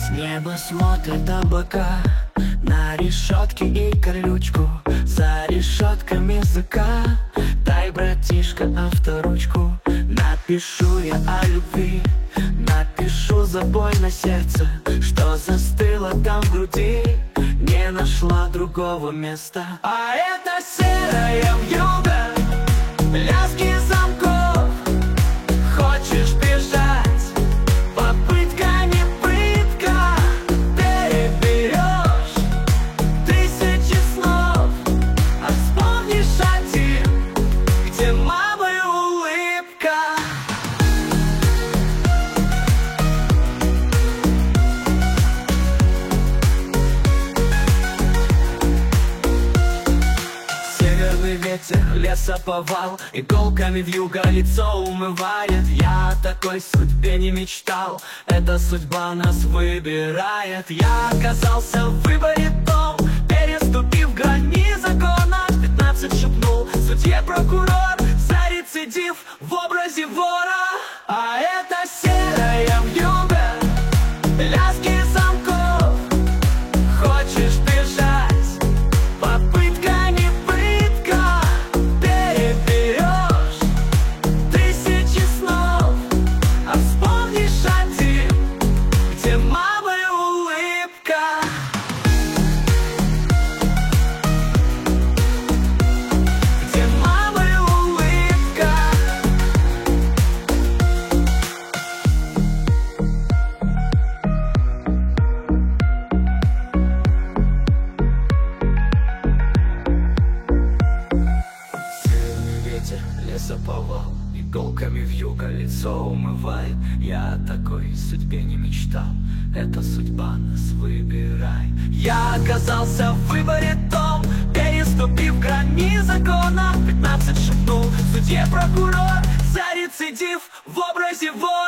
Небо смотрит облака на решетки и колючку. За решетками языка дай, братишка, авторучку. Напишу я о любви, напишу за боль на сердце, что застыло там в груди, не нашла другого места. А это серая вьюга, лязги замков. Хочешь бежать, попытка не пытка. Переберешь тысячи снов, а вспомнишь один, где мама и улыбка. Северный ветер, лесоповал, иголками вьюга лицо умывает. Я о такой судьбе не мечтал, эта судьба нас выбирает. Я оказался в выборе том, переступив грани закона. 15 шепнул судье прокурор за рецидив в образе вора. А это серая вьюга, лязги замков. Хочешь бежать, попытка не пытка. Переберешь тысячи снов, а вспомнишь один, где мама и улыбка. Где мама и улыбка. Северный ветер, лесоповал, иголками вьюга лицо умывает. Я о такой судьбе не мечтал, эта судьба нас выбирает. Я оказался в выборе том, переступив грани закона. 15 шепнул судье прокурор за рецидив в образе вора.